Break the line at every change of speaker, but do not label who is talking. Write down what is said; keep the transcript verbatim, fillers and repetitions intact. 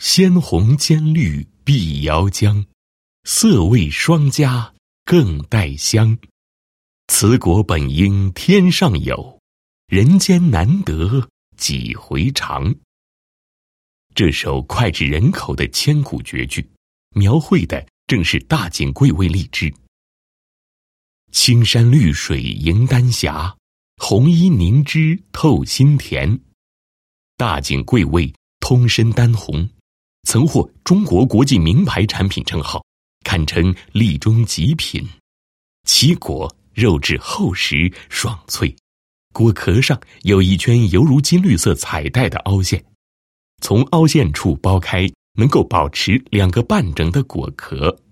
鲜红兼绿碧瑶浆，色味双佳更带香。此果本应天上有，人间难得几回尝。这首脍炙人口的千古绝句，描绘的正是大井桂味荔枝。青山绿水迎丹霞，红衣凝脂透心田。大井桂味通身丹红，曾获中国国际名牌产品称号，堪称荔中极品。其果肉质厚实爽脆，果壳上有一圈犹如金绿色彩带的凹陷，从凹陷处剥开，能够保持两个半整的果壳。